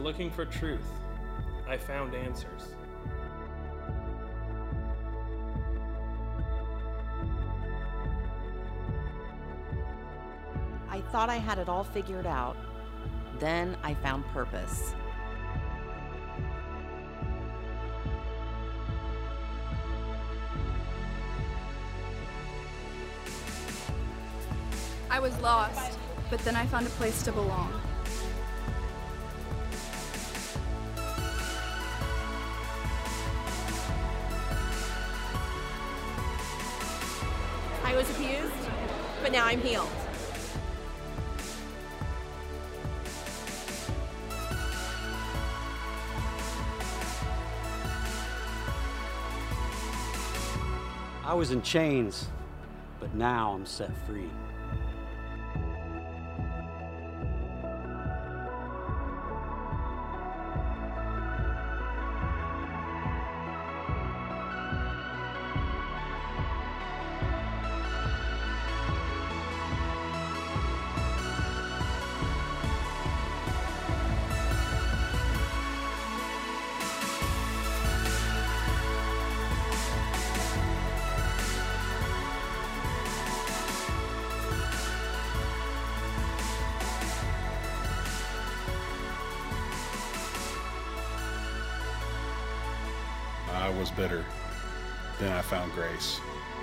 looking for truth, I found answers. I thought I had it all figured out. Then I found purpose. I was lost, but then I found a place to belong. I was abused, but now I'm healed. I was in chains, but now I'm set free. I was bitter. Then I found grace.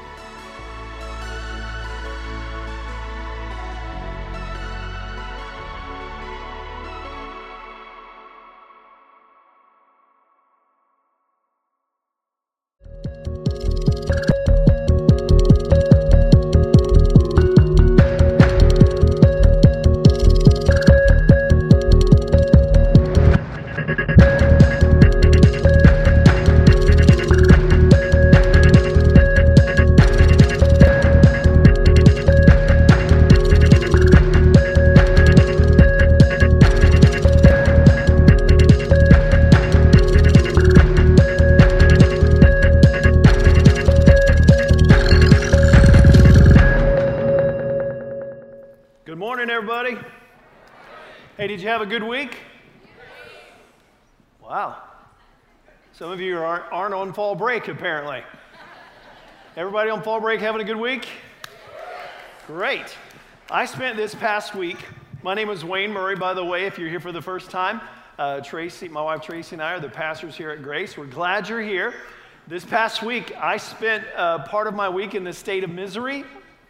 Good morning, everybody. Hey, did you have a good week? Wow. Some of you aren't on fall break, apparently. Everybody on fall break having a good week? Great. I spent this past week, my name is Wayne Murray, by the way, if you're here for the first time. Tracy, my wife Tracy and I are the pastors here at Grace. We're glad you're here. This past week, I spent part of my week in the state of Missouri.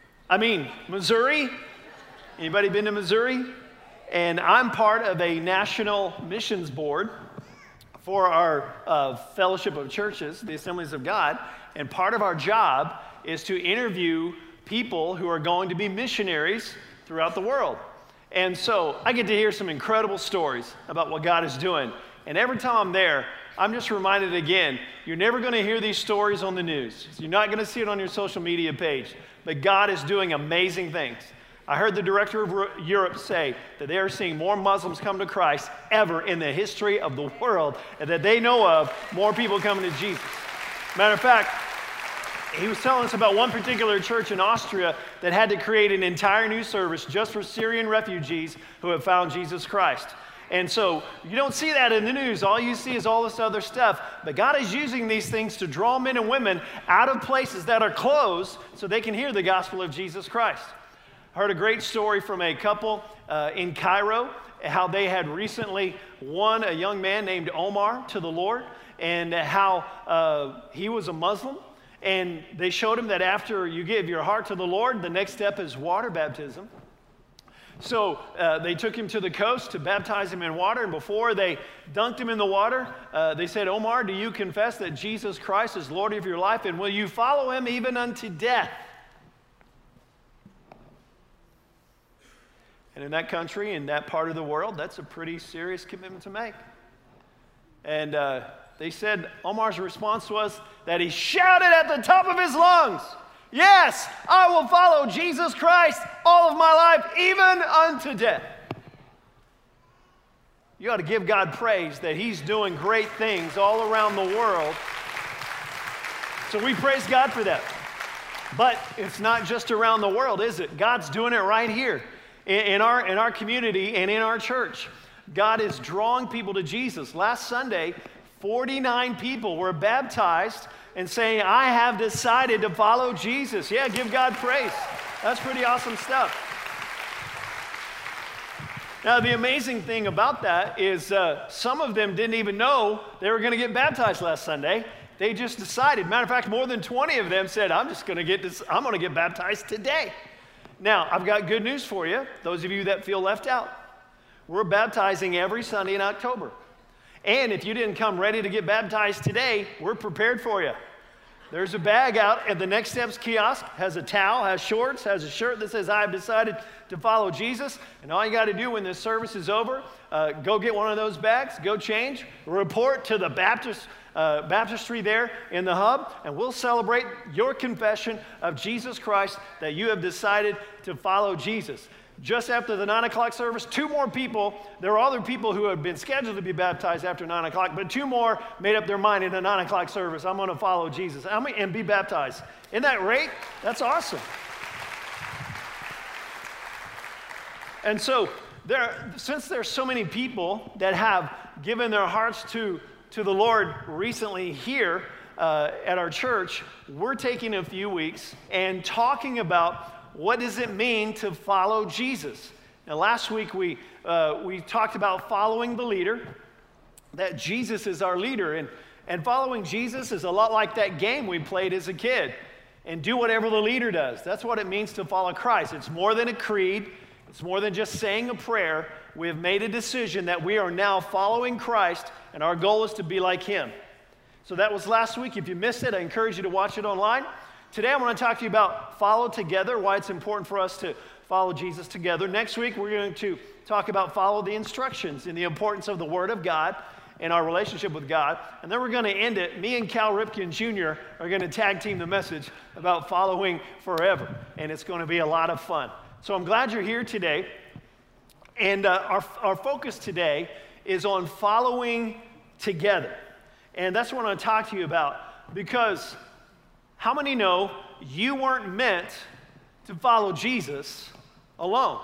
Anybody been to Missouri? And I'm part of a national missions board for our Fellowship of Churches, the Assemblies of God. And part of our job is to interview people who are going to be missionaries throughout the world. And so I get to hear some incredible stories about what God is doing. And every time I'm there, I'm just reminded again, you're never going to hear these stories on the news. You're not going to see it on your social media page. But God is doing amazing things. I heard the director of Europe say that they are seeing more Muslims come to Christ ever in the history of the world, and that they know of more people coming to Jesus. Matter of fact, he was telling us about one particular church in Austria that had to create an entire new service just for Syrian refugees who have found Jesus Christ. And so you don't see that in the news. All you see is all this other stuff. But God is using these things to draw men and women out of places that are closed so they can hear the gospel of Jesus Christ. I heard a great story from a couple in Cairo, how they had recently won a young man named Omar to the Lord, and how he was a Muslim. And they showed him that after you give your heart to the Lord, the next step is water baptism. So they took him to the coast to baptize him in water, and before they dunked him in the water, they said, Omar, do you confess that Jesus Christ is Lord of your life, and will you follow him even unto death? And in that country, in that part of the world, that's a pretty serious commitment to make. And they said Omar's response was that he shouted at the top of his lungs, yes, I will follow Jesus Christ all of my life, even unto death. You ought to give God praise that he's doing great things all around the world. So we praise God for that. But it's not just around the world, is it? God's doing it right here in our community and in our church. God is drawing people to Jesus. Last Sunday, 49 people were baptized and saying, I have decided to follow Jesus. Yeah, give God praise. That's pretty awesome stuff. Now, the amazing thing about that is some of them didn't even know they were going to get baptized last Sunday. They just decided. Matter of fact, more than 20 of them said, I'm going to get baptized today. Now, I've got good news for you, those of you that feel left out. We're baptizing every Sunday in October. And if you didn't come ready to get baptized today, we're prepared for you. There's a bag out at the Next Steps kiosk, has a towel, has shorts, has a shirt that says, I've decided to follow Jesus. And all you got to do when this service is over, go get one of those bags, go change, report to the baptistry there in the hub, and we'll celebrate your confession of Jesus Christ, that you have decided to follow Jesus. Just after the 9 o'clock service, 2 more people, there were other people who had been scheduled to be baptized after 9 o'clock, but 2 more made up their mind in the 9 o'clock service, I'm going to follow Jesus and be baptized. Isn't that great? That's awesome. And so, since there's so many people that have given their hearts to the Lord recently here at our church, we're taking a few weeks and talking about what does it mean to follow Jesus. Now, last week we talked about following the leader, that Jesus is our leader, and following Jesus is a lot like that game we played as a kid, and do whatever the leader does. That's what it means to follow Christ. It's more than a creed. It's more than just saying a prayer. We have made a decision that we are now following Christ, and our goal is to be like him. So that was last week. If you missed it, I encourage you to watch it online. Today I want to talk to you about follow together, why it's important for us to follow Jesus together. Next week we're going to talk about follow the instructions and the importance of the Word of God and our relationship with God. And then we're going to end it. Me and Cal Ripken Jr. are going to tag team the message about following forever. And it's going to be a lot of fun. So I'm glad you're here today. And our focus today is on following together. And that's what I want to talk to you about, because how many know you weren't meant to follow Jesus alone?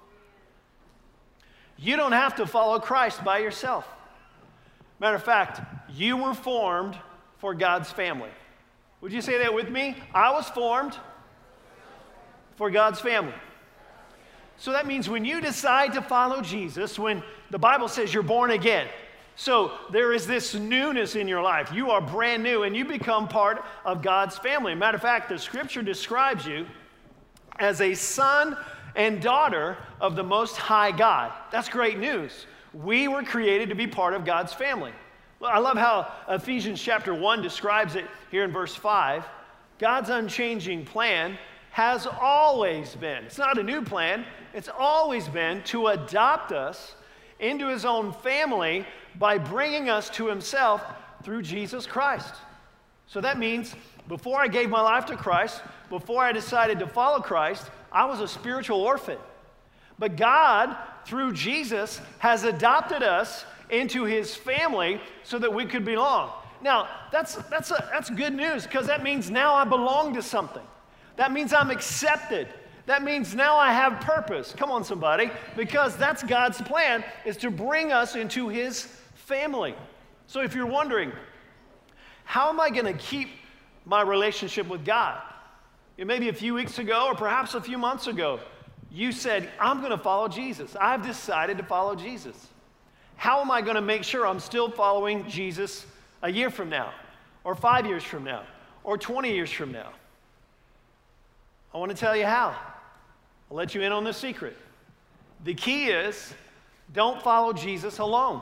You don't have to follow Christ by yourself. Matter of fact, you were formed for God's family. Would you say that with me? I was formed for God's family. So that means when you decide to follow Jesus, when the Bible says you're born again, so there is this newness in your life. You are brand new, and you become part of God's family. Matter of fact, the Scripture describes you as a son and daughter of the Most High God. That's great news. We were created to be part of God's family. I love how Ephesians chapter 1 describes it here in verse 5. God's unchanging plan has always been, it's not a new plan, it's always been to adopt us into his own family by bringing us to himself through Jesus Christ. So that means before I gave my life to Christ, before I decided to follow Christ, I was a spiritual orphan. But God, through Jesus, has adopted us into his family so that we could belong. Now, that's good news, because that means now I belong to something. That means I'm accepted. That means now I have purpose. Come on, somebody. Because that's God's plan, is to bring us into his family. So if you're wondering, how am I going to keep my relationship with God? Maybe a few weeks ago, or perhaps a few months ago, you said, I'm going to follow Jesus. I've decided to follow Jesus. How am I going to make sure I'm still following Jesus a year from now, or 5 years from now, or 20 years from now? I want to tell you how. I'll let you in on the secret. The key is, don't follow Jesus alone.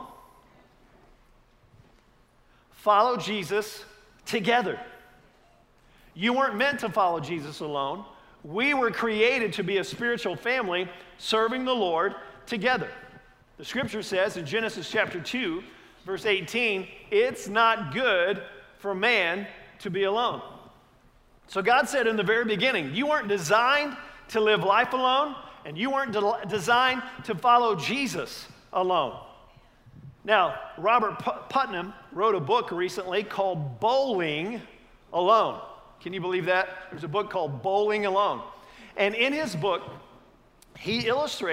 Follow Jesus together. You weren't meant to follow Jesus alone. We were created to be a spiritual family serving the Lord together. The scripture says in Genesis chapter 2, verse 18, it's not good for man to be alone. So God said in the very beginning, you weren't designed to live life alone, and you weren't designed to follow Jesus alone. Now, Robert Putnam wrote a book recently called Bowling Alone. Can you believe that? There's a book called Bowling Alone. And in his book, he illustrates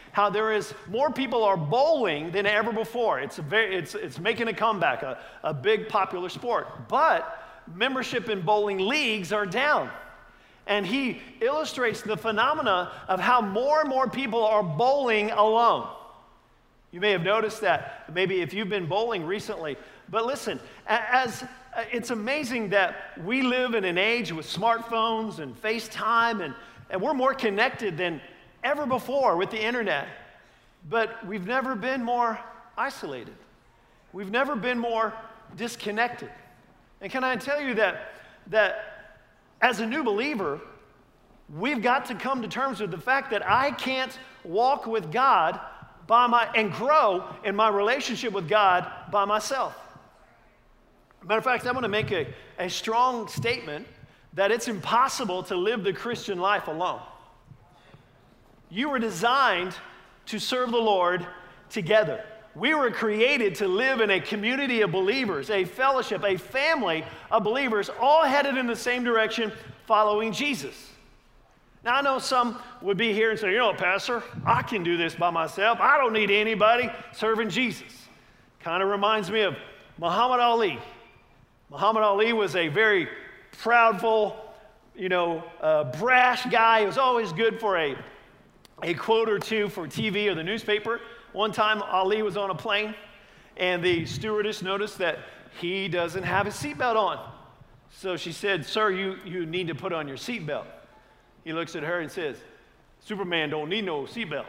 how there is more people are bowling than ever before. It's making a comeback, a big popular sport. But membership in bowling leagues are down. And he illustrates the phenomena of how more and more people are bowling alone. You may have noticed that, maybe if you've been bowling recently. But listen, it's amazing that we live in an age with smartphones and FaceTime, and we're more connected than ever before with the internet. But we've never been more isolated. We've never been more disconnected. And can I tell you that as a new believer, we've got to come to terms with the fact that I can't walk with God and grow in my relationship with God by myself. Matter of fact, I want to make a strong statement that it's impossible to live the Christian life alone. You were designed to serve the Lord together. We were created to live in a community of believers, a fellowship, a family of believers, all headed in the same direction, following Jesus. Now, I know some would be here and say, you know what, Pastor, I can do this by myself. I don't need anybody serving Jesus. Kind of reminds me of Muhammad Ali. Muhammad Ali was a very proudful, brash guy. He was always good for a quote or two for TV or the newspaper. One time, Ali was on a plane, and the stewardess noticed that he doesn't have his seatbelt on. So she said, sir, you need to put on your seatbelt. He looks at her and says, Superman don't need no seatbelt.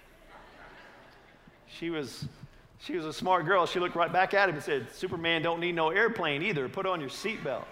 She was a smart girl. She looked right back at him and said, Superman don't need no airplane either. Put on your seatbelt.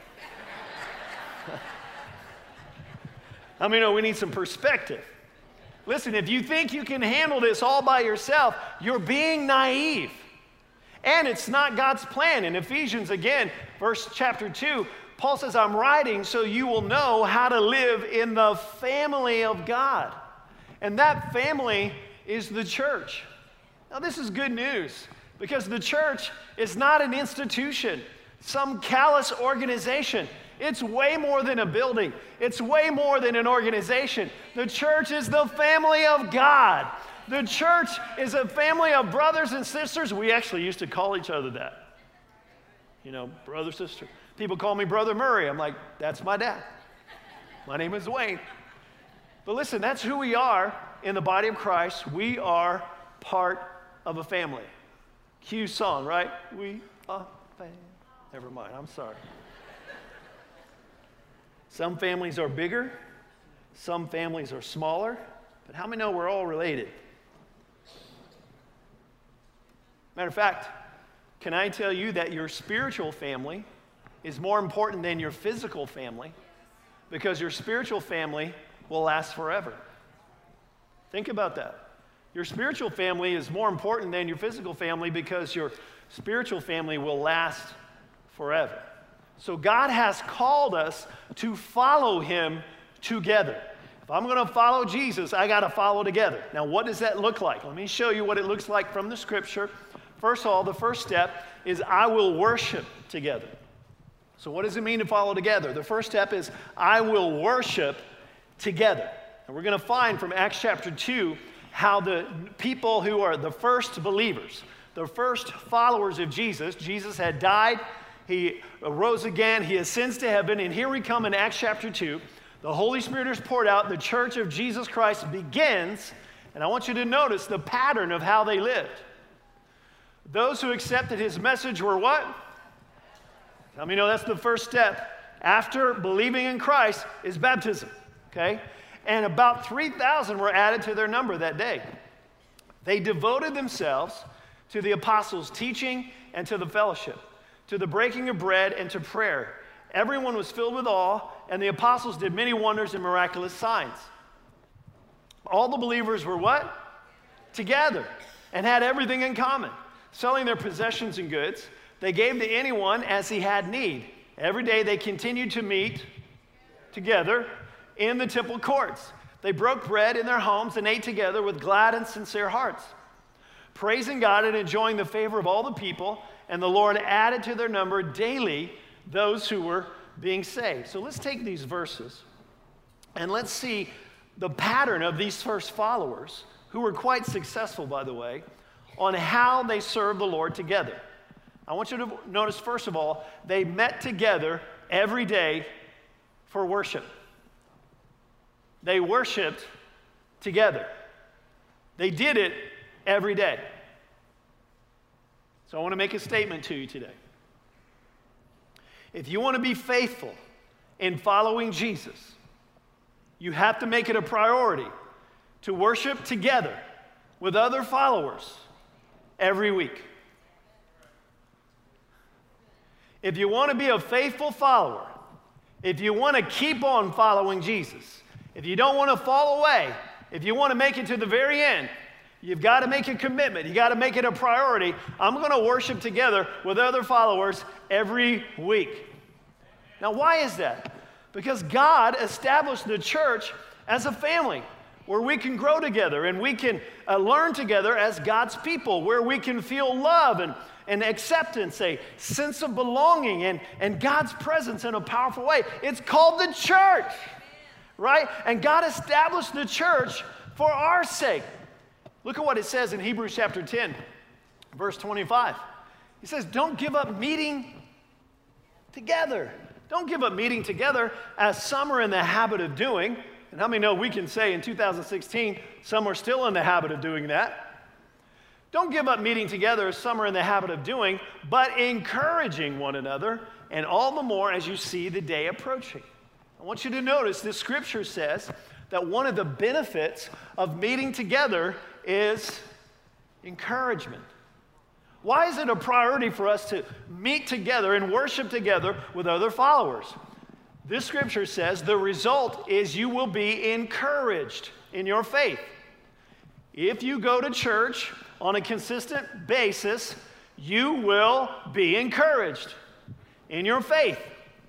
We need some perspective. Listen, if you think you can handle this all by yourself, you're being naive. And it's not God's plan. In Ephesians, again, chapter 2, Paul says, I'm writing so you will know how to live in the family of God. And that family is the church. Now, this is good news because the church is not an institution, some callous organization. It's way more than a building. It's way more than an organization. The church is the family of God. The church is a family of brothers and sisters. We actually used to call each other that. Brother, sister. People call me Brother Murray. I'm like, that's my dad. My name is Wayne. But listen, that's who we are in the body of Christ. We are part of a family. Cue song, right? We are family. Never mind, I'm sorry. Some families are bigger, some families are smaller, but how many know we're all related? Matter of fact, can I tell you that your spiritual family is more important than your physical family because your spiritual family will last forever. Think about that. Your spiritual family is more important than your physical family because your spiritual family will last forever. So God has called us to follow him together. If I'm going to follow Jesus, I got to follow together. Now, what does that look like? Let me show you what it looks like from the scripture. First of all, the first step is I will worship together. So what does it mean to follow together? The first step is I will worship together. And we're going to find from Acts chapter 2 how the people who are the first believers, the first followers of Jesus, Jesus had died, he arose again, he ascends to heaven, and here we come in Acts chapter 2. The Holy Spirit is poured out, the church of Jesus Christ begins, and I want you to notice the pattern of how they lived. Those who accepted his message were what? How many know that's the first step? After believing in Christ is baptism, okay? And about 3,000 were added to their number that day. They devoted themselves to the apostles' teaching and to the fellowship, to the breaking of bread and to prayer. Everyone was filled with awe, and the apostles did many wonders and miraculous signs. All the believers were what? Together, and had everything in common. Selling their possessions and goods, they gave to anyone as he had need. Every day they continued to meet together in the temple courts. They broke bread in their homes and ate together with glad and sincere hearts, praising God and enjoying the favor of all the people, and the Lord added to their number daily those who were being saved. So let's take these verses and let's see the pattern of these first followers who were quite successful, by the way, on how they served the Lord together. I want you to notice, first of all, they met together every day for worship. They worshiped together. They did it every day. So I want to make a statement to you today. If you want to be faithful in following Jesus, you have to make it a priority to worship together with other followers every week. If you want to be a faithful follower, if you want to keep on following Jesus, if you don't want to fall away, if you want to make it to the very end, you've got to make a commitment. You got to make it a priority. I'm going to worship together with other followers every week. Now, why is that? Because God established the church as a family where we can grow together and we can learn together as God's people, where we can feel love and acceptance, a sense of belonging and God's presence in a powerful way. It's called the church, right? And God established the church for our sake. Look at what it says in Hebrews chapter 10, verse 25. He says, don't give up meeting together. Don't give up meeting together as some are in the habit of doing. And how many know we can say in 2016, some are still in the habit of doing that? Don't give up meeting together as some are in the habit of doing, but encouraging one another, and all the more as you see the day approaching. I want you to notice this scripture says that one of the benefits of meeting together is encouragement. Why is it a priority for us to meet together and worship together with other followers? This scripture says the result is you will be encouraged in your faith. If you go to church on a consistent basis, you will be encouraged in your faith.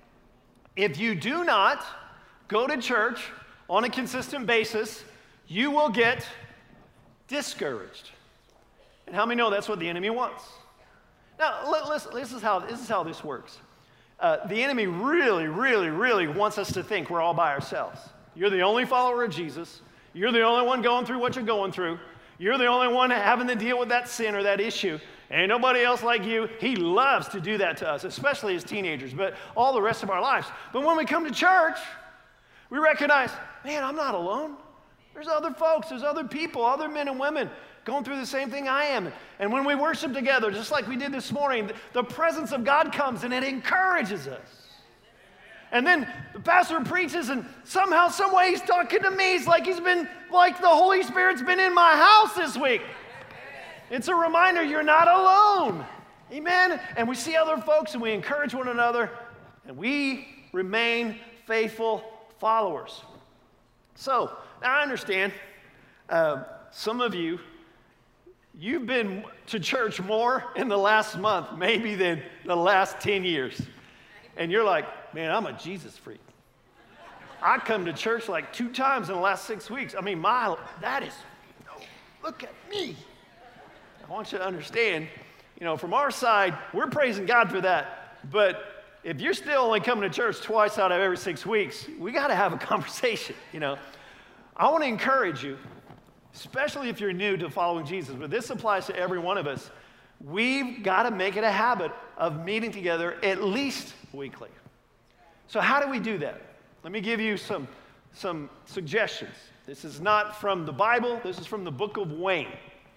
If you do not go to church on a consistent basis, you will get discouraged. And how many know that's what the enemy wants? Now, listen, this is how this works. The enemy really wants us to think we're all by ourselves. You're the only follower of Jesus. You're the only one going through what you're going through. You're the only one having to deal with that sin or that issue. Ain't nobody else like you. He loves to do that to us, especially as teenagers, but all the rest of our lives. But when we come to church, we recognize, man, I'm not alone. There's other folks, there's other people, other men and women going through the same thing I am. And when we worship together, just like we did this morning, the presence of God comes and it encourages us. And then the pastor preaches and somehow, some way he's talking to me. It's like the Holy Spirit's been in my house this week. It's a reminder you're not alone. Amen? And we see other folks and we encourage one another and we remain faithful followers. So, now I understand some of you, you've been to church more in the last month maybe than the last 10 years. And you're like, man, I'm a Jesus freak. I come to church like 2 times in the last 6 weeks. I mean, look at me. I want you to understand, from our side, we're praising God for that. But if you're still only coming to church twice out of every 6 weeks, we got to have a conversation, I want to encourage you, especially if you're new to following Jesus, but this applies to every one of us. We've got to make it a habit of meeting together at least weekly. So how do we do that? Let me give you some suggestions. This is not from the Bible. This is from the book of Wayne.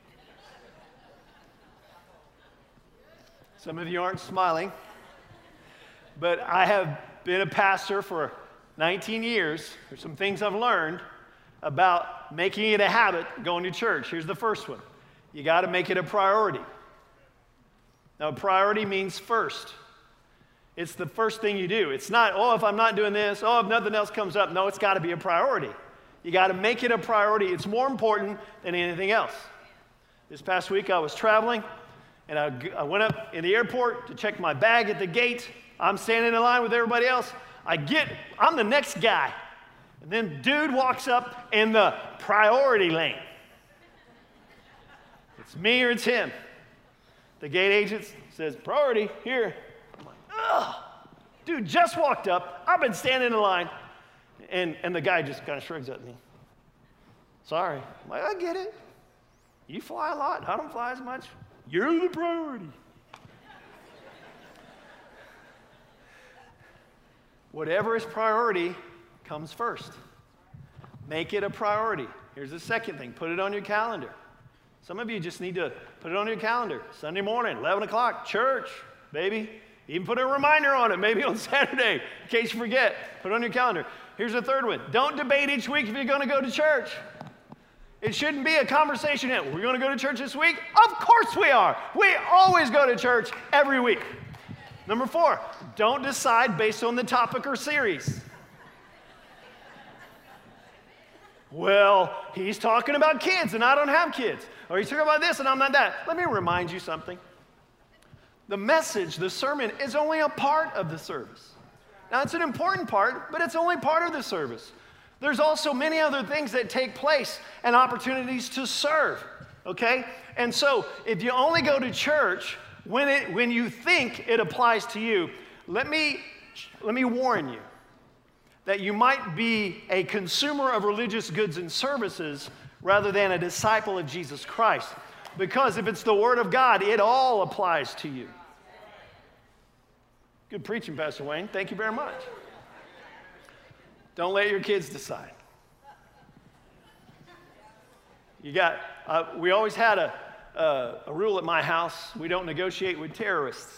Some of you aren't smiling, but I have been a pastor for 19 years. There's some things I've learned about making it a habit going to church. Here's the first one. You got to make it a priority. Now, a priority means first. It's the first thing you do. It's not, if I'm not doing this, if nothing else comes up. No, it's got to be a priority. You got to make it a priority. It's more important than anything else. This past week, I was traveling, and I went up in the airport to check my bag at the gate. I'm standing in line with everybody else. I'm the next guy. And then dude walks up in the priority lane. It's me or it's him. The gate agent says, priority, here. I'm like, ugh. Dude just walked up. I've been standing in line. And the guy just kind of shrugs at me. Sorry. I'm like, I get it. You fly a lot. I don't fly as much. You're the priority. Whatever is priority comes first. Make it a priority. Here's the second thing. Put it on your calendar. Some of you just need to put it on your calendar. Sunday morning, 11 o'clock, church, baby. Even put a reminder on it, maybe on Saturday, in case you forget. Put it on your calendar. Here's the third one. Don't debate each week if you're going to go to church. It shouldn't be a conversation. We're going to go to church this week? Of course we are. We always go to church every week. Number 4, don't decide based on the topic or series. Well, he's talking about kids and I don't have kids. Or he's talking about this and I'm not that. Let me remind you something. The message, the sermon, is only a part of the service. Now, it's an important part, but it's only part of the service. There's also many other things that take place and opportunities to serve, okay? And so, if you only go to church when you think it applies to you, let me warn you that you might be a consumer of religious goods and services rather than a disciple of Jesus Christ. Because if it's the Word of God, it all applies to you. Good preaching, Pastor Wayne. Thank you very much. Don't let your kids decide. We always had a rule at my house: we don't negotiate with terrorists.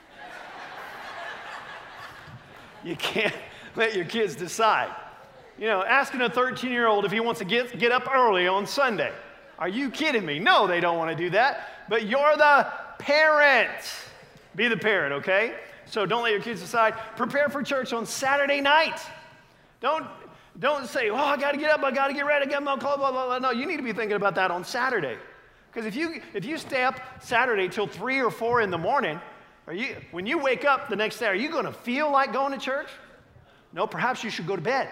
You can't let your kids decide. You know, asking a 13-year-old if he wants to get up early on Sunday. Are you kidding me? No, they don't want to do that. But you're the parent. Be the parent, okay? So don't let your kids decide. Prepare for church on Saturday night. Don't say, oh, I got to get up, I got to get ready, I got my clothes, blah, blah, blah. No, you need to be thinking about that on Saturday. Because if you stay up Saturday till 3 or 4 in the morning, when you wake up the next day, are you going to feel like going to church? No, perhaps you should go to bed.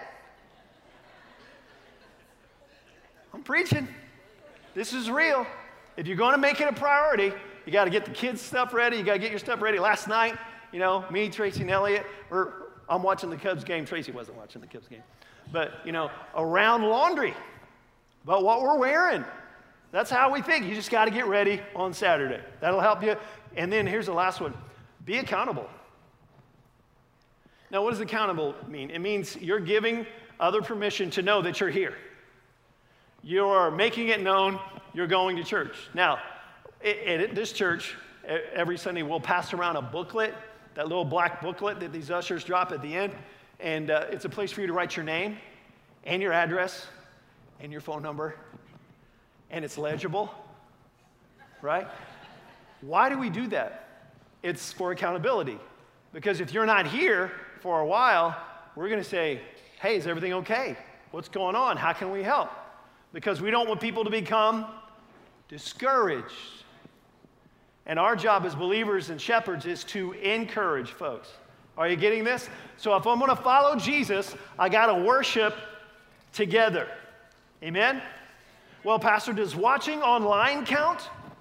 I'm preaching. This is real. If you're going to make it a priority, you got to get the kids' stuff ready. You got to get your stuff ready. Last night, you know, me, Tracy, and Elliot, I'm watching the Cubs game. Tracy wasn't watching the Cubs game. But, you know, around laundry, about what we're wearing. That's how we think. You just got to get ready on Saturday. That'll help you. And then here's the last one. Be accountable. Now, what does accountable mean? It means you're giving other permission to know that you're here. You're making it known you're going to church. Now, at this church, every Sunday we'll pass around a booklet, that little black booklet that these ushers drop at the end. And it's a place for you to write your name and your address and your phone number. And it's legible, right? Why do we do that? It's for accountability. Because if you're not here for a while, we're going to say, hey, is everything okay? What's going on? How can we help? Because we don't want people to become discouraged. And our job as believers and shepherds is to encourage folks. Are you getting this? So if I'm going to follow Jesus, I got to worship together. Amen? Well, Pastor, does watching online count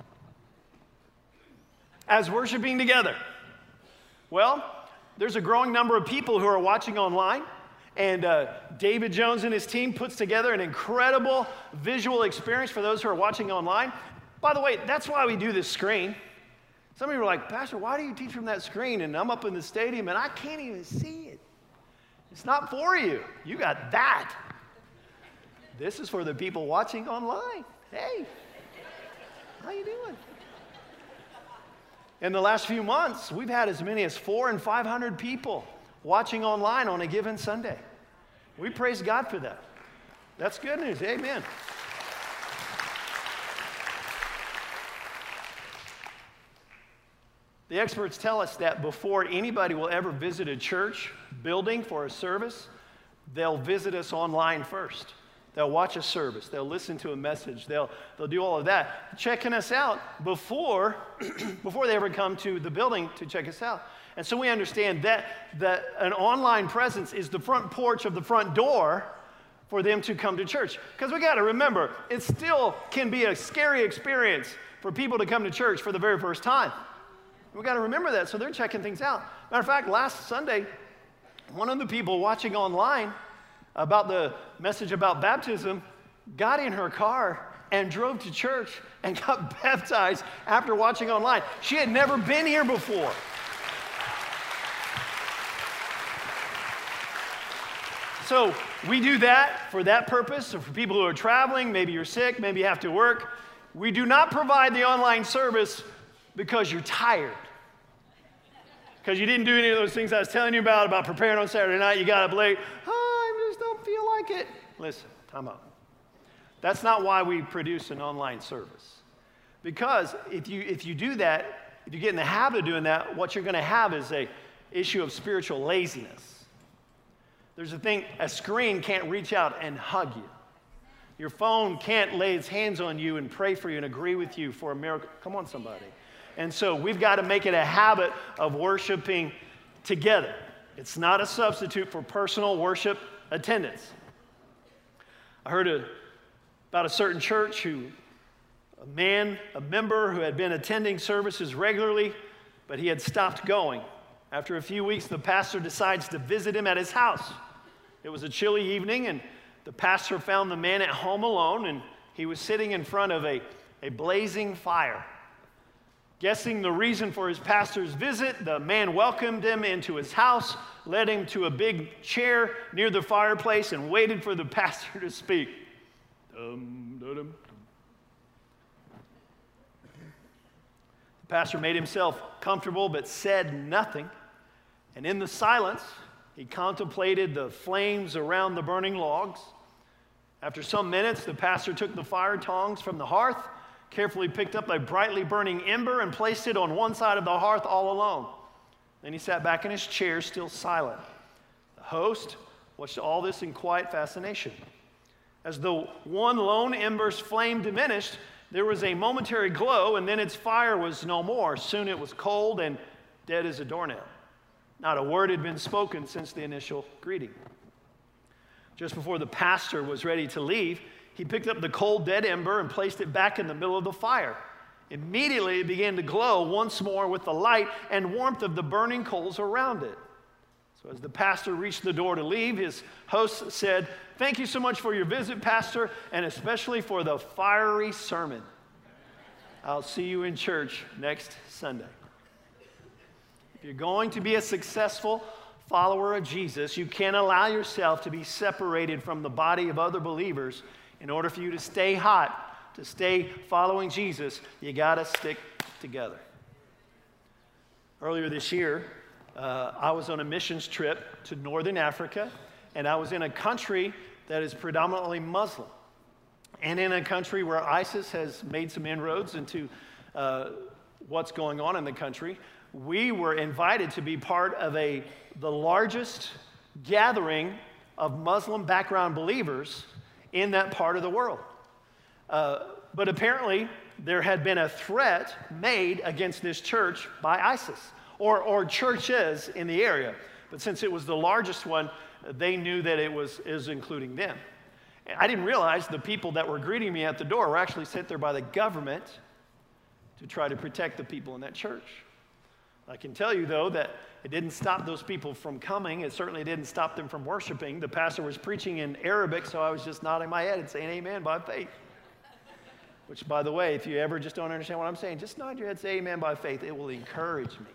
as worshiping together? Well, there's a growing number of people who are watching online. And David Jones and his team puts together an incredible visual experience for those who are watching online. By the way, that's why we do this screen. Some of you are like, Pastor, why do you teach from that screen? And I'm up in the stadium and I can't even see it. It's not for you. You got that. This is for the people watching online. Hey, how you doing? In the last few months, we've had as many as 400 and 500 people watching online on a given Sunday. We praise God for that. That's good news. Amen. The experts tell us that before anybody will ever visit a church building for a service, they'll visit us online first. They'll watch a service. They'll listen to a message. They'll do all of that, checking us out before they ever come to the building to check us out. And so we understand that an online presence is the front porch of the front door for them to come to church. Because we got to remember, it still can be a scary experience for people to come to church for the very first time. We got to remember that, so they're checking things out. Matter of fact, last Sunday, one of the people watching online about the message about baptism got in her car and drove to church and got baptized after watching online. She had never been here before. So we do that for that purpose. So for people who are traveling, maybe you're sick, maybe you have to work. We do not provide the online service because you're tired. Because you didn't do any of those things I was telling you about preparing on Saturday night. You got up late. Oh, I just don't feel like it. Listen, time out. That's not why we produce an online service. Because if you do that, if you get in the habit of doing that, what you're going to have is an issue of spiritual laziness. There's a thing, a screen can't reach out and hug you. Your phone can't lay its hands on you and pray for you and agree with you for a miracle. Come on, somebody. And so we've got to make it a habit of worshiping together. It's not a substitute for personal worship attendance. I heard about a certain church a member who had been attending services regularly, but he had stopped going. After a few weeks, the pastor decides to visit him at his house. It was a chilly evening, and the pastor found the man at home alone, and he was sitting in front of a blazing fire. Guessing the reason for his pastor's visit, the man welcomed him into his house, led him to a big chair near the fireplace, and waited for the pastor to speak. The pastor made himself comfortable but said nothing. And in the silence, he contemplated the flames around the burning logs. After some minutes, the pastor took the fire tongs from the hearth, carefully picked up a brightly burning ember, and placed it on one side of the hearth all alone. Then he sat back in his chair, still silent. The host watched all this in quiet fascination. As the one lone ember's flame diminished, there was a momentary glow, and then its fire was no more. Soon it was cold and dead as a doornail. Not a word had been spoken since the initial greeting. Just before the pastor was ready to leave, he picked up the cold, dead ember and placed it back in the middle of the fire. Immediately, it began to glow once more with the light and warmth of the burning coals around it. So as the pastor reached the door to leave, his host said, "Thank you so much for your visit, Pastor, and especially for the fiery sermon. I'll see you in church next Sunday." If you're going to be a successful follower of Jesus, you can't allow yourself to be separated from the body of other believers. In order for you to stay hot, to stay following Jesus, you got to stick together. Earlier this year, I was on a missions trip to Northern Africa, and I was in a country that is predominantly Muslim, and in a country where ISIS has made some inroads into what's going on in the country. We were invited to be part of the largest gathering of Muslim background believers in that part of the world. But apparently, there had been a threat made against this church by ISIS, or churches in the area. But since it was the largest one, they knew that it was including them. And I didn't realize the people that were greeting me at the door were actually sent there by the government to try to protect the people in that church. I can tell you, though, that it didn't stop those people from coming. It certainly didn't stop them from worshiping. The pastor was preaching in Arabic, so I was just nodding my head and saying amen by faith. Which, by the way, if you ever just don't understand what I'm saying, just nod your head, say amen by faith. It will encourage me.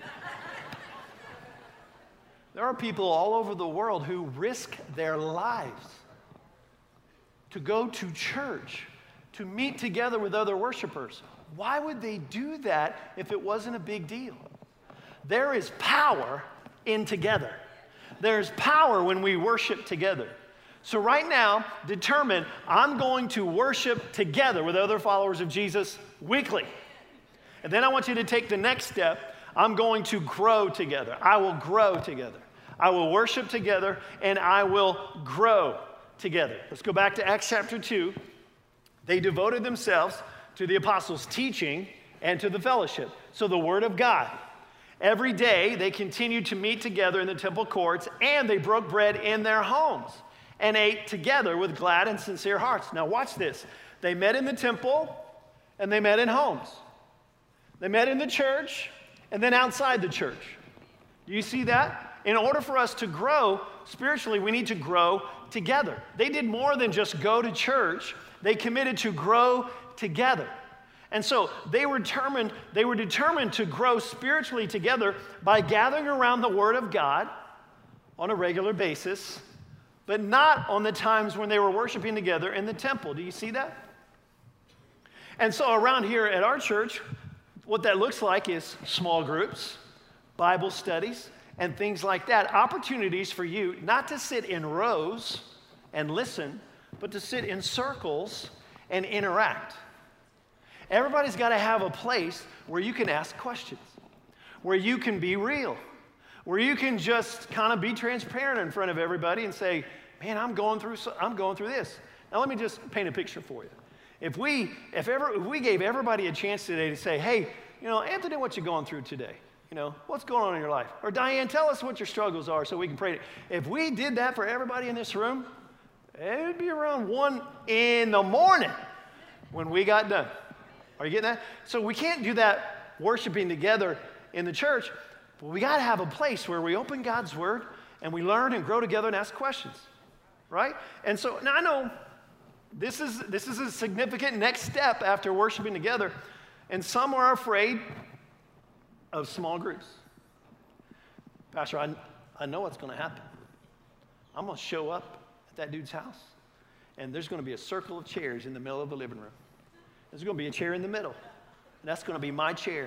There are people all over the world who risk their lives to go to church, to meet together with other worshipers. Why would they do that if it wasn't a big deal? There is power in together. There's power when we worship together. So right now, determine, I'm going to worship together with other followers of Jesus weekly. And then I want you to take the next step. I'm going to grow together. I will grow together. I will worship together, and I will grow together. Let's go back to Acts chapter 2. They devoted themselves to the apostles' teaching and to the fellowship. So the word of God. Every day, they continued to meet together in the temple courts, and they broke bread in their homes and ate together with glad and sincere hearts. Now watch this. They met in the temple, and they met in homes. They met in the church, and then outside the church. Do you see that? In order for us to grow spiritually, we need to grow together. They did more than just go to church They committed to grow together. And so they were determined to grow spiritually together by gathering around the Word of God on a regular basis, but not on the times when they were worshiping together in the temple. Do you see that? And so around here at our church, what that looks like is small groups, Bible studies, and things like that. Opportunities for you not to sit in rows and listen, but to sit in circles and interact. Everybody's got to have a place where you can ask questions, where you can be real, where you can just kind of be transparent in front of everybody and say, man, I'm going through this. Now let me just paint a picture for you. If we gave everybody a chance today to say, hey, Anthony, what you going through today? What's going on in your life? Or Diane, tell us what your struggles are so we can pray. If we did that for everybody in this room, it would be around 1 in the morning when we got done. Are you getting that? So we can't do that worshiping together in the church, but we got to have a place where we open God's Word and we learn and grow together and ask questions, right? And so now I know this is a significant next step after worshiping together, and some are afraid of small groups. Pastor, I know what's going to happen. I'm going to show up at that dude's house, and there's going to be a circle of chairs in the middle of the living room. There's going to be a chair in the middle, and that's going to be my chair.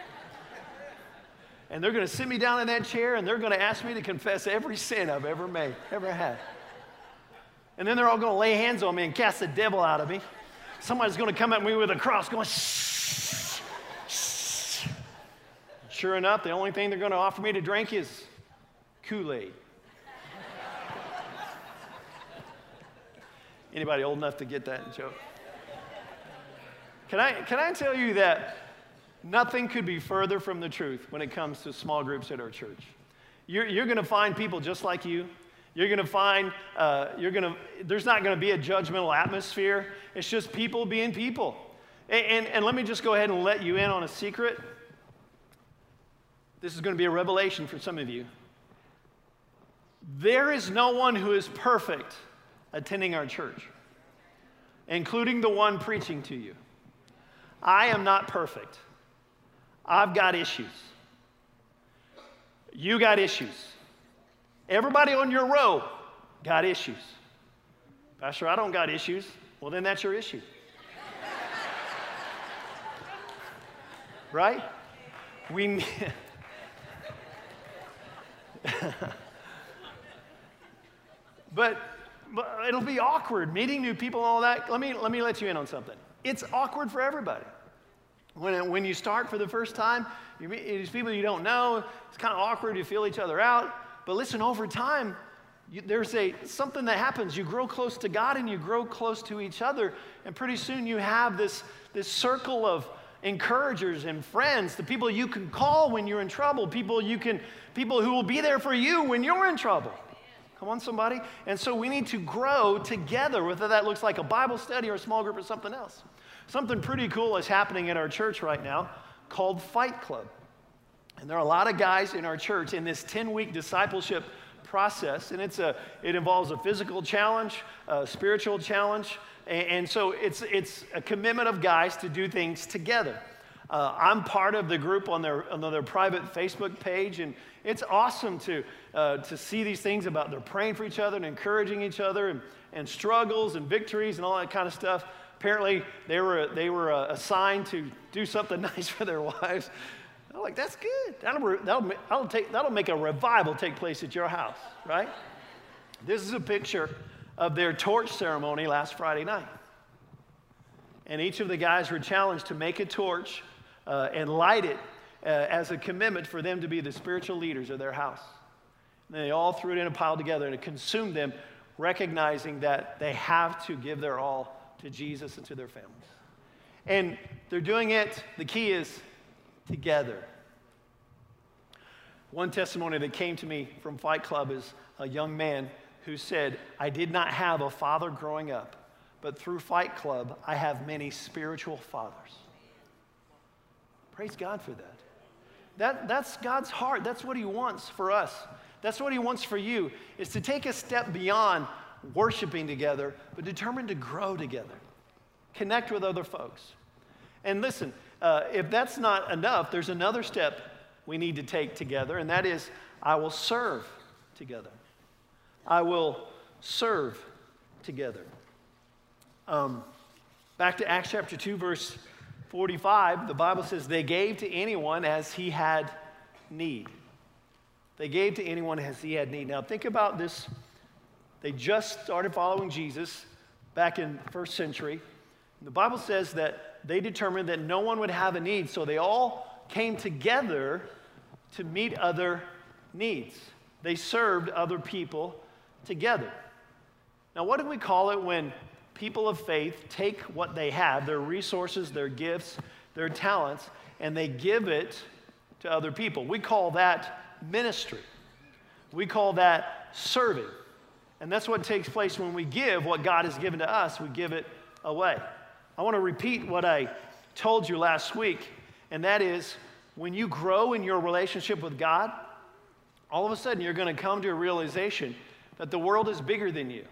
And they're going to sit me down in that chair, and they're going to ask me to confess every sin I've ever had. And then they're all going to lay hands on me and cast the devil out of me. Somebody's going to come at me with a cross going, shh, shh. Sure enough, the only thing they're going to offer me to drink is Kool-Aid. Anybody old enough to get that joke? Can I tell you that nothing could be further from the truth when it comes to small groups at our church? You're going to find people just like you. You're going to find, there's not going to be a judgmental atmosphere. It's just people being people. And let me just go ahead and let you in on a secret. This is going to be a revelation for some of you. There is no one who is perfect attending our church, including the one preaching to you. I am not perfect. I've got issues. You got issues. Everybody on your row got issues. Pastor, I don't got issues. Well, then that's your issue. Right? But it'll be awkward meeting new people and all that. Let me let you in on something. It's awkward for everybody. When you start for the first time, you meet these people you don't know. It's kind of awkward. You feel each other out. But listen, over time, there's something that happens. You grow close to God and you grow close to each other. And pretty soon you have this circle of encouragers and friends, the people you can call when you're in trouble, people who will be there for you when you're in trouble. Come on, somebody. And so we need to grow together, whether that looks like a Bible study or a small group or something else. Something pretty cool is happening in our church right now called Fight Club. And there are a lot of guys in our church in this 10-week discipleship process, and it involves a physical challenge, a spiritual challenge, and so it's a commitment of guys to do things together. I'm part of the group on their private Facebook page, and it's awesome to see these things about they're praying for each other and encouraging each other and struggles and victories and all that kind of stuff. Apparently, they were assigned to do something nice for their wives. I'm like, that's good. That'll make a revival take place at your house, right? This is a picture of their torch ceremony last Friday night. And each of the guys were challenged to make a torch and light it as a commitment for them to be the spiritual leaders of their house. And they all threw it in a pile together and it consumed them, recognizing that they have to give their all to Jesus and to their families. And they're doing it, the key is together. One testimony that came to me from Fight Club is a young man who said, I did not have a father growing up, but through Fight Club, I have many spiritual fathers. Praise God for that. That's God's heart. That's what he wants for us. That's what he wants for you, is to take a step beyond worshiping together, but determined to grow together. Connect with other folks. And listen, if that's not enough, there's another step we need to take together, and that is, I will serve together. I will serve together. Back to Acts chapter 2, verse 45, the Bible says, they gave to anyone as he had need. They gave to anyone as he had need. Now think about this. They just started following Jesus back in the first century. The Bible says that they determined that no one would have a need, so they all came together to meet other needs. They served other people together. Now, what do we call it when people of faith take what they have, their resources, their gifts, their talents, and they give it to other people? We call that ministry. We call that serving. And that's what takes place when we give what God has given to us, we give it away. I want to repeat what I told you last week, and that is when you grow in your relationship with God, all of a sudden you're going to come to a realization that the world is bigger than you.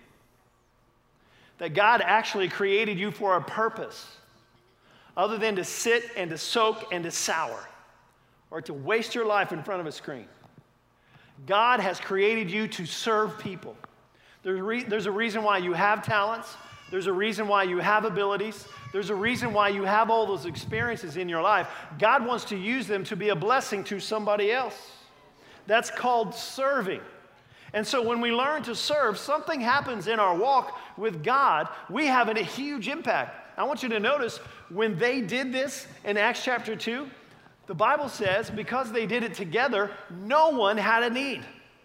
That God actually created you for a purpose other than to sit and to soak and to sour or to waste your life in front of a screen. God has created you to serve people. There's a reason why you have talents. There's a reason why you have abilities. There's a reason why you have all those experiences in your life. God wants to use them to be a blessing to somebody else. That's called serving. And so when we learn to serve, something happens in our walk with God. We have a huge impact. I want you to notice when they did this in Acts chapter 2, the Bible says because they did it together, no one had a need.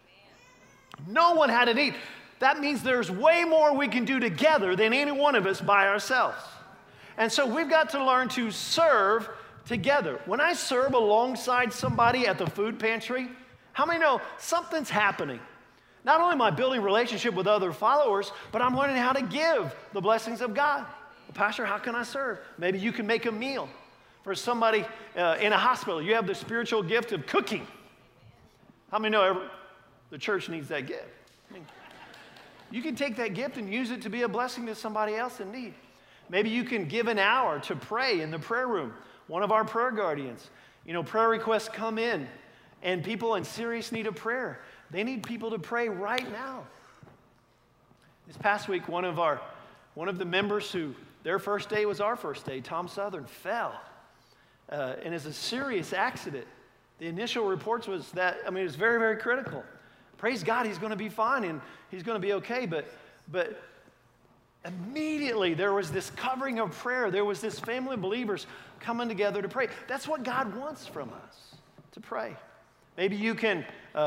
No one had a need. That means there's way more we can do together than any one of us by ourselves. And so we've got to learn to serve together. When I serve alongside somebody at the food pantry, how many know something's happening? Not only am I building relationship with other followers, but I'm learning how to give the blessings of God. Well, Pastor, how can I serve? Maybe you can make a meal for somebody in a hospital. You have the spiritual gift of cooking. How many know the church needs that gift? I mean, you can take that gift and use it to be a blessing to somebody else in need. Maybe you can give an hour to pray in the prayer room. One of our prayer guardians. You know, prayer requests come in, and people in serious need of prayer. They need people to pray right now. This past week, one of the members who their first day was our first day, Tom Southern, fell. And it's a serious accident. The initial reports was that, it was very, very critical. Praise God, he's going to be fine and he's going to be okay. But immediately there was this covering of prayer. There was this family of believers coming together to pray. That's what God wants from us, to pray. Maybe you can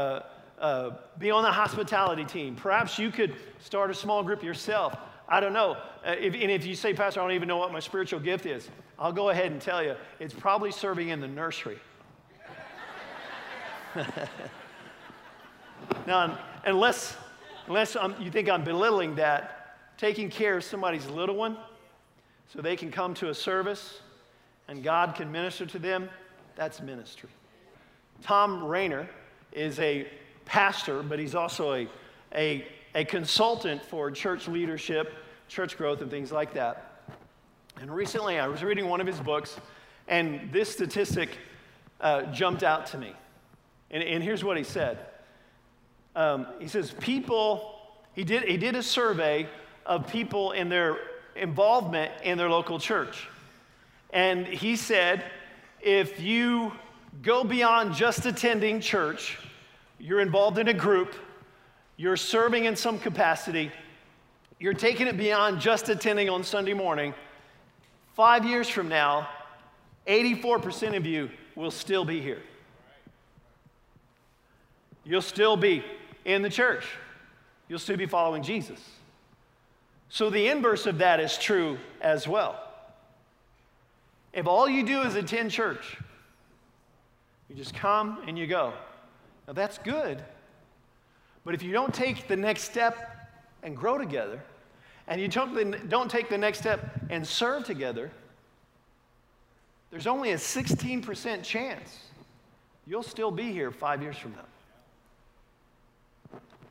be on the hospitality team. Perhaps you could start a small group yourself. I don't know. If you say, Pastor, I don't even know what my spiritual gift is, I'll go ahead and tell you, it's probably serving in the nursery. Now, unless you think I'm belittling that, taking care of somebody's little one so they can come to a service and God can minister to them, that's ministry. Tom Rayner is a pastor, but he's also a consultant for church leadership, church growth, and things like that. And recently I was reading one of his books, and this statistic jumped out to me. And here's what he said. He says he did a survey of people in their involvement in their local church. And he said, if you go beyond just attending church, you're involved in a group, you're serving in some capacity, you're taking it beyond just attending on Sunday morning, 5 years from now, 84% of you will still be here. You'll still be in the church. You'll still be following Jesus. So the inverse of that is true as well. If all you do is attend church, you just come and you go. Now that's good. But if you don't take the next step and grow together, and you don't take the next step and serve together, there's only a 16% chance you'll still be here 5 years from now.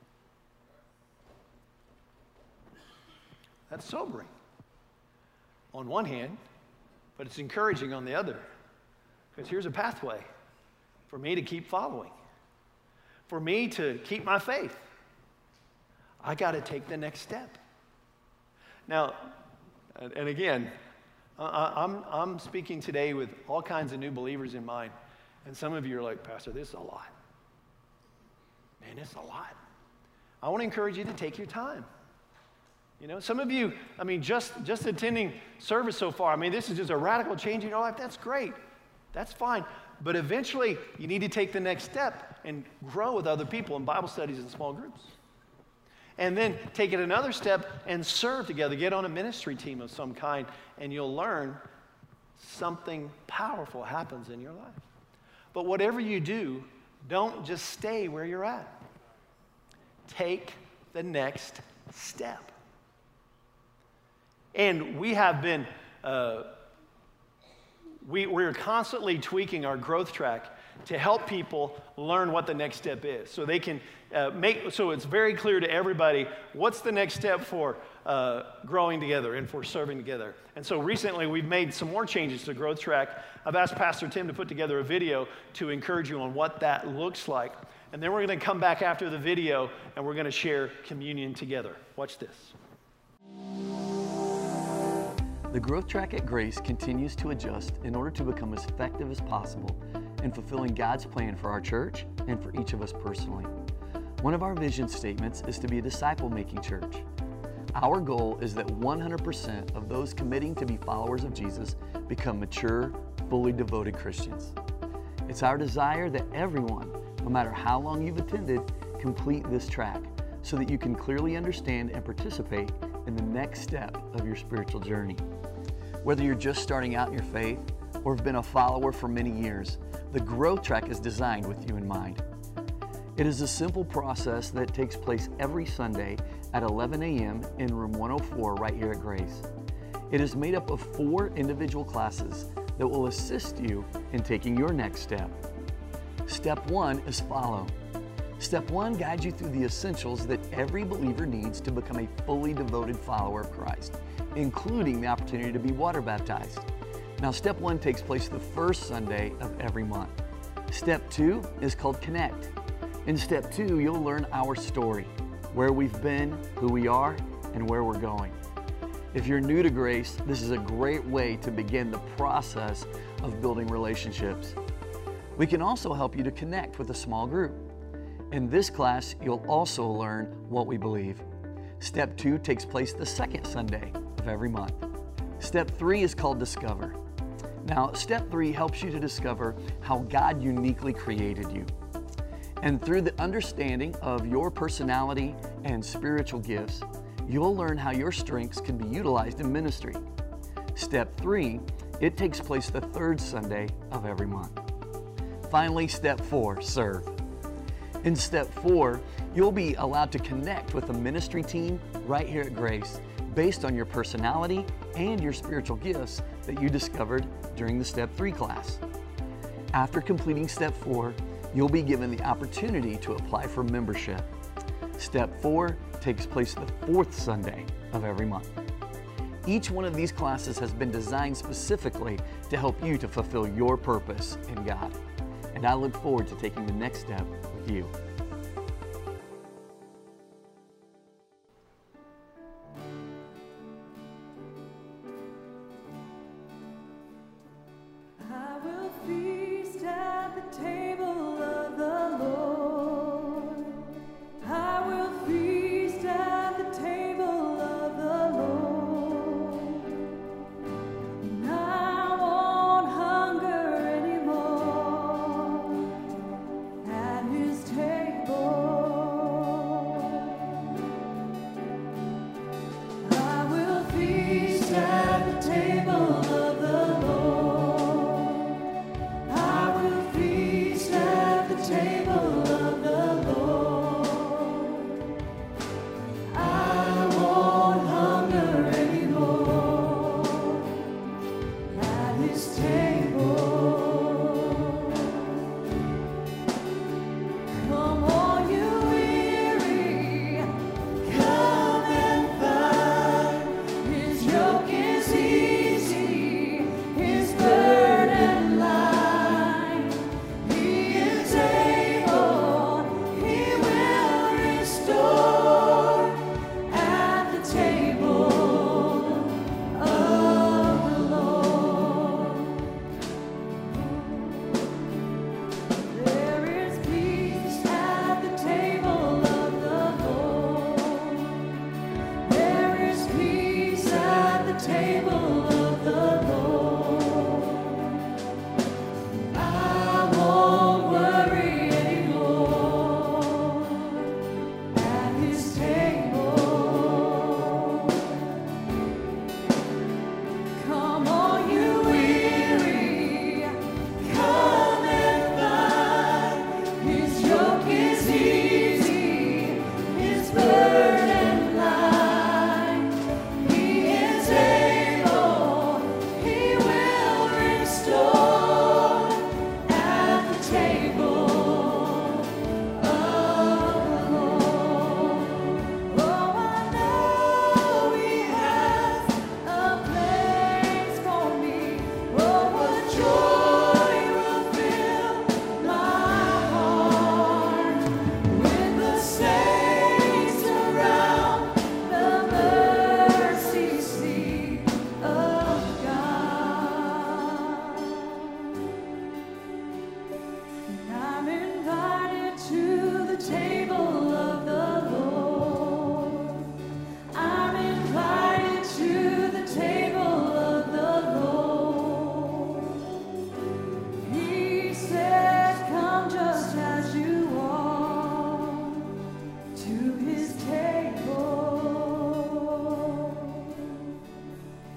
That's sobering. on one hand, but it's encouraging on the other. Because here's a pathway for me to keep following, for me to keep my faith. I got to take the next step. Now, and again, I'm speaking today with all kinds of new believers in mind. And some of you are like, Pastor, this is a lot. Man, it's a lot. I want to encourage you to take your time. You know, some of you, I mean, just attending service so far, I mean, this is just a radical change in your life. That's great. That's fine. But eventually, you need to take the next step and grow with other people in Bible studies and small groups. And then take it another step and serve together. Get on a ministry team of some kind, and you'll learn something powerful happens in your life. But whatever you do, don't just stay where you're at. Take the next step. And we have been, we're constantly tweaking our growth track to help people learn what the next step is. So they can so it's very clear to everybody what's the next step for growing together and for serving together. And so recently we've made some more changes to growth track. I've asked Pastor Tim to put together a video to encourage you on what that looks like. And then we're going to come back after the video and we're going to share communion together. Watch this. The growth track at Grace continues to adjust in order to become as effective as possible in fulfilling God's plan for our church and for each of us personally. One of our vision statements is to be a disciple-making church. Our goal is that 100% of those committing to be followers of Jesus become mature, fully devoted Christians. It's our desire that everyone, no matter how long you've attended, complete this track so that you can clearly understand and participate in the next step of your spiritual journey. Whether you're just starting out in your faith or have been a follower for many years, the growth track is designed with you in mind. It is a simple process that takes place every Sunday at 11 a.m. in room 104 right here at Grace. It is made up of 4 individual classes that will assist you in taking your next step. Step 1 is follow. Step 1 guides you through the essentials that every believer needs to become a fully devoted follower of Christ, including the opportunity to be water baptized. Now, Step 1 takes place the first Sunday of every month. Step 2 is called Connect. In Step 2, you'll learn our story, where we've been, who we are, and where we're going. If you're new to Grace, this is a great way to begin the process of building relationships. We can also help you to connect with a small group. In this class, you'll also learn what we believe. Step 2 takes place the second Sunday of every month. Step 3 is called Discover. Now, Step 3 helps you to discover how God uniquely created you. And through the understanding of your personality and spiritual gifts, you'll learn how your strengths can be utilized in ministry. Step 3, it takes place the third Sunday of every month. Finally, Step 4, Serve. In Step 4, you'll be allowed to connect with a ministry team right here at Grace based on your personality and your spiritual gifts that you discovered during the Step 3 class. After completing Step 4, you'll be given the opportunity to apply for membership. Step 4 takes place the fourth Sunday of every month. Each one of these classes has been designed specifically to help you to fulfill your purpose in God. And I look forward to taking the next step with you. I will feast at the table of the Lord. I will feast at the table of the Lord. And I won't hunger anymore at His table.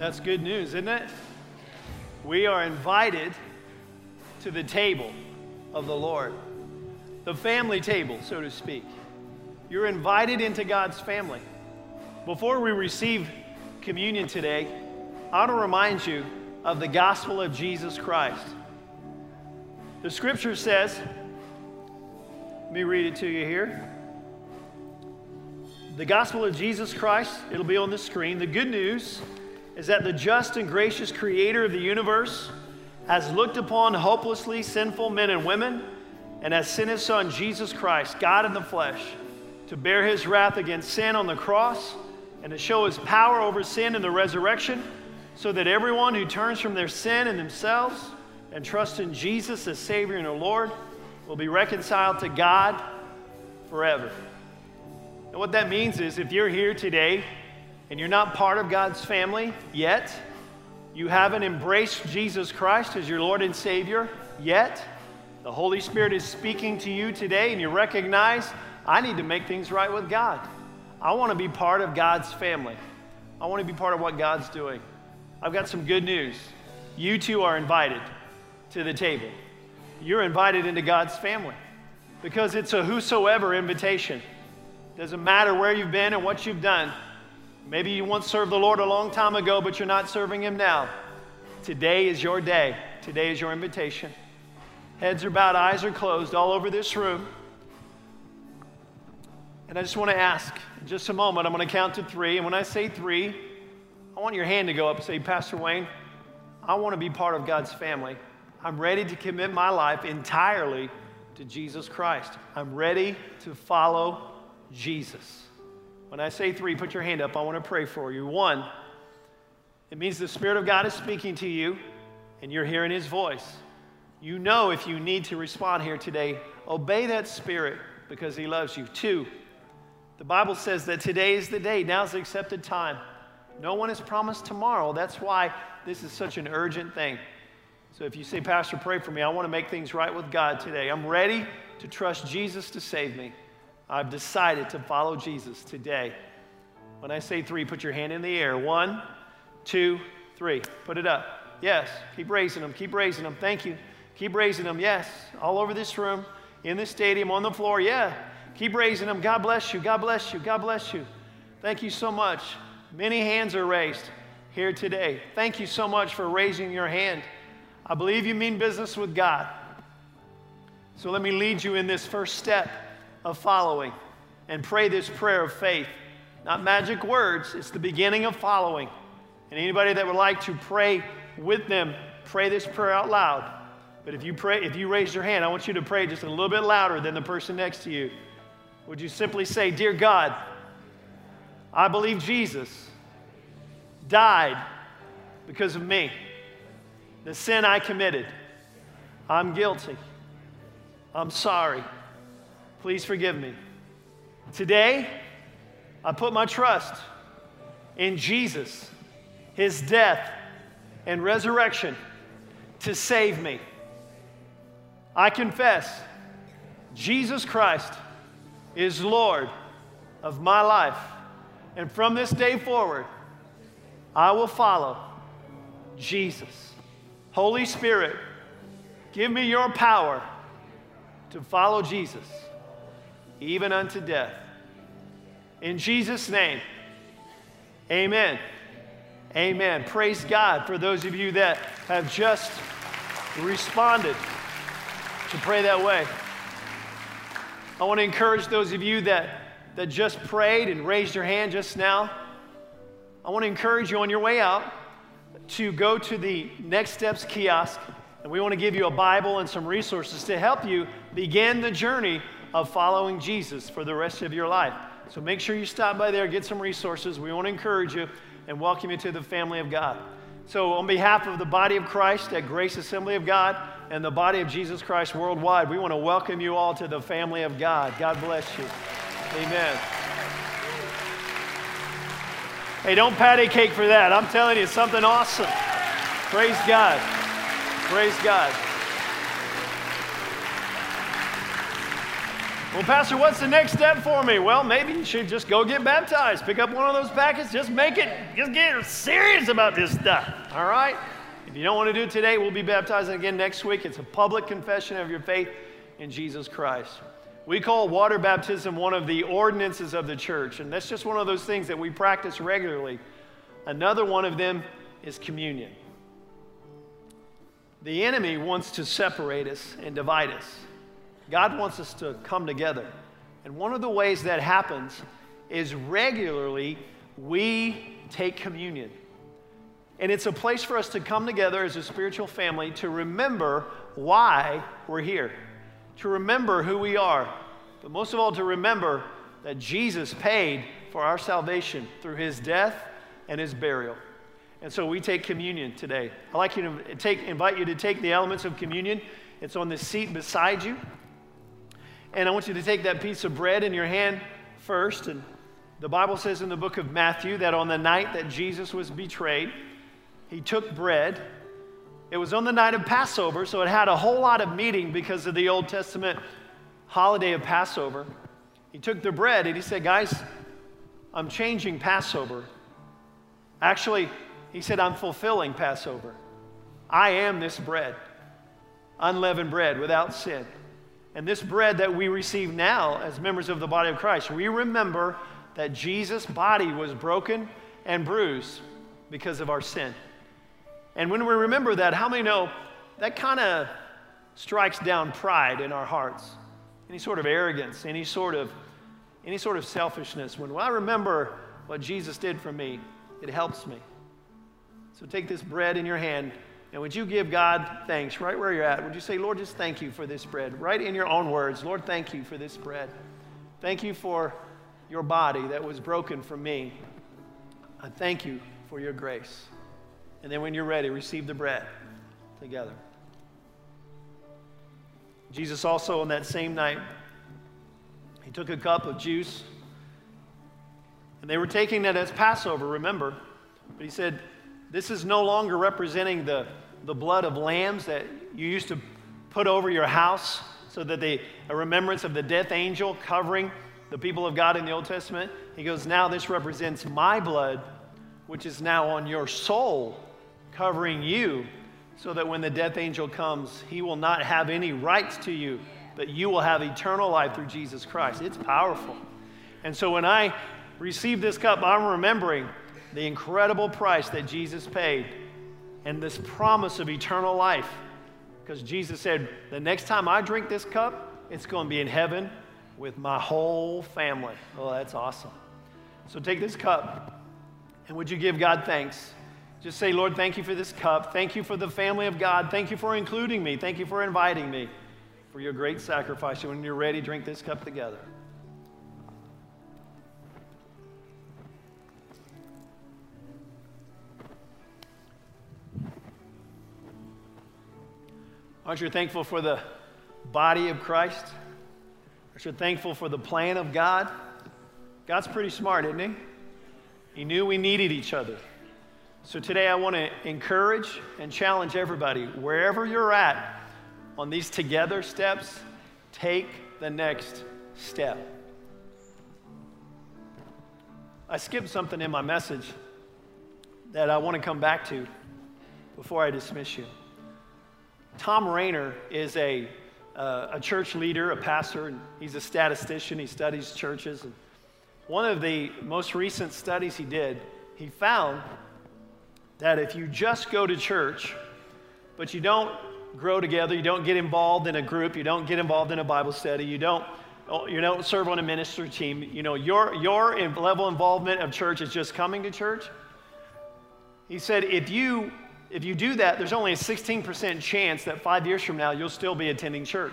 That's good news, isn't it? We are invited to the table of the Lord, the family table, so to speak. You're invited into God's family. Before we receive communion today, I want to remind you of the gospel of Jesus Christ. The scripture says, let me read it to you here. The gospel of Jesus Christ, it'll be on the screen. The good news is that the just and gracious creator of the universe has looked upon hopelessly sinful men and women and has sent his son, Jesus Christ, God in the flesh, to bear his wrath against sin on the cross and to show his power over sin in the resurrection, so that everyone who turns from their sin and themselves and trusts in Jesus as Savior and our Lord will be reconciled to God forever. And what that means is if you're here today and you're not part of God's family yet, you haven't embraced Jesus Christ as your Lord and Savior yet, the Holy Spirit is speaking to you today and you recognize, I need to make things right with God. I want to be part of God's family. I want to be part of what God's doing. I've got some good news. You too are invited to the table. You're invited into God's family because it's a whosoever invitation. Doesn't matter where you've been and what you've done. Maybe you once served the Lord a long time ago, but you're not serving him now. Today is your day. Today is your invitation. Heads are bowed, eyes are closed all over this room. And I just want to ask, in just a moment, I'm going to count to 3. And when I say 3, I want your hand to go up and say, Pastor Wayne, I want to be part of God's family. I'm ready to commit my life entirely to Jesus Christ. I'm ready to follow Jesus. When I say 3, put your hand up. I want to pray for you. 1, it means the Spirit of God is speaking to you and you're hearing his voice. You know if you need to respond here today, obey that Spirit because he loves you. 2, the Bible says that today is the day. Now's the accepted time. No one is promised tomorrow. That's why this is such an urgent thing. So if you say, Pastor, pray for me. I want to make things right with God today. I'm ready to trust Jesus to save me. I've decided to follow Jesus today. When I say 3, put your hand in the air. 1, 2, 3. Put it up. Yes. Keep raising them. Keep raising them. Thank you. Keep raising them. Yes. All over this room, in the stadium, on the floor. Yeah. Keep raising them. God bless you. God bless you. God bless you. Thank you so much. Many hands are raised here today. Thank you so much for raising your hand. I believe you mean business with God. So let me lead you in this first step of following and pray this prayer of faith. Not magic words. It's the beginning of following. And anybody that would like to pray with them, pray this prayer out loud. But if you raise your hand, I want you to pray just a little bit louder than the person next to you. Would you simply say, Dear God, I believe Jesus died because of me. The sin I committed. I'm guilty. I'm sorry. Please forgive me. Today, I put my trust in Jesus, his death and resurrection to save me. I confess Jesus Christ is Lord of my life. And from this day forward, I will follow Jesus. Holy Spirit, give me your power to follow Jesus, even unto death. In Jesus' name, amen. Amen. Praise God for those of you that have just responded to pray that way. I want to encourage those of you that just prayed and raised your hand just now. I want to encourage you on your way out to go to the Next Steps kiosk, and we want to give you a Bible and some resources to help you begin the journey of following Jesus for the rest of your life. So make sure you stop by there, get some resources. We want to encourage you and welcome you to the family of God. So on behalf of the body of Christ at Grace Assembly of God and the body of Jesus Christ worldwide, we want to welcome you all to the family of God. God bless you. Amen. Hey, don't patty cake for that. I'm telling you, it's something awesome. Praise God. Praise God. Well, Pastor, what's the next step for me? Well, maybe you should just go get baptized. Pick up one of those packets. Just get serious about this stuff. All right? If you don't want to do it today, we'll be baptizing again next week. It's a public confession of your faith in Jesus Christ. We call water baptism one of the ordinances of the church, and that's just one of those things that we practice regularly. Another one of them is communion. The enemy wants to separate us and divide us. God wants us to come together. And one of the ways that happens is regularly we take communion. And it's a place for us to come together as a spiritual family to remember why we're here, to remember who we are, but most of all to remember that Jesus paid for our salvation through his death and his burial. And so we take communion today. I'd like you to invite you to take the elements of communion. It's on the seat beside you. And I want you to take that piece of bread in your hand first. And the Bible says in the book of Matthew that on the night that Jesus was betrayed, he took bread. It was on the night of Passover, so it had a whole lot of meaning because of the Old Testament holiday of Passover. He took the bread and he said, guys, I'm changing Passover. Actually, he said, I'm fulfilling Passover. I am this bread, unleavened bread without sin. And this bread that we receive now as members of the body of Christ, we remember that Jesus' body was broken and bruised because of our sin. And when we remember that, how many know that kind of strikes down pride in our hearts? Any sort of arrogance, any sort of selfishness. When I remember what Jesus did for me, it helps me. So take this bread in your hand, and would you give God thanks right where you're at? Would you say, Lord, just thank you for this bread? Right in your own words, Lord, thank you for this bread. Thank you for your body that was broken for me. I thank you for your grace. And then when you're ready, receive the bread together. Jesus also on that same night, he took a cup of juice, and they were taking that as Passover, remember. But he said, this is no longer representing the blood of lambs that you used to put over your house so that a remembrance of the death angel covering the people of God in the Old Testament. He goes, now this represents my blood, which is now on your soul, covering you, so that when the death angel comes, he will not have any rights to you, but you will have eternal life through Jesus Christ. It's powerful. And so when I receive this cup, I'm remembering the incredible price that Jesus paid and this promise of eternal life. Because Jesus said, the next time I drink this cup, it's going to be in heaven with my whole family. Oh, that's awesome. So take this cup, and would you give God thanks? Just say, Lord, thank you for this cup. Thank you for the family of God. Thank you for including me. Thank you for inviting me, for your great sacrifice. And when you're ready, drink this cup together. Aren't you thankful for the body of Christ? Aren't you thankful for the plan of God? God's pretty smart, isn't he? He knew we needed each other. So today I want to encourage and challenge everybody, wherever you're at on these together steps, take the next step. I skipped something in my message that I want to come back to before I dismiss you. Tom Rainer is a church leader, a pastor, and he's a statistician. He studies churches. And one of the most recent studies he did, he found that if you just go to church, but you don't grow together, you don't get involved in a group, you don't get involved in a Bible study, you don't serve on a ministry team, your level of involvement of church is just coming to church. He said, if you do that, there's only a 16% chance that 5 years from now you'll still be attending church.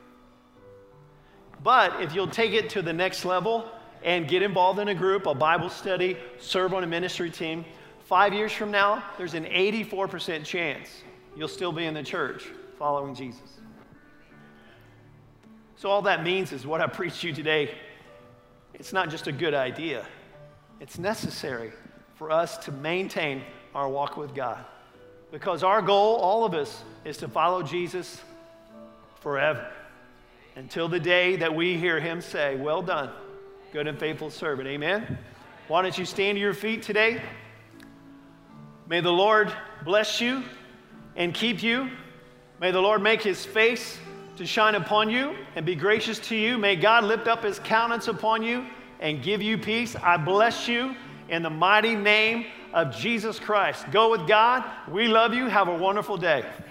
But if you'll take it to the next level and get involved in a group, a Bible study, serve on a ministry team, 5 years from now, there's an 84% chance you'll still be in the church following Jesus. So all that means is what I preached to you today, it's not just a good idea. It's necessary for us to maintain our walk with God. Because our goal, all of us, is to follow Jesus forever. until the day that we hear him say, well done, good and faithful servant. Amen? Why don't you stand to your feet today? May the Lord bless you and keep you. May the Lord make his face to shine upon you and be gracious to you. May God lift up his countenance upon you and give you peace. I bless you in the mighty name of Jesus Christ. Go with God. We love you. Have a wonderful day.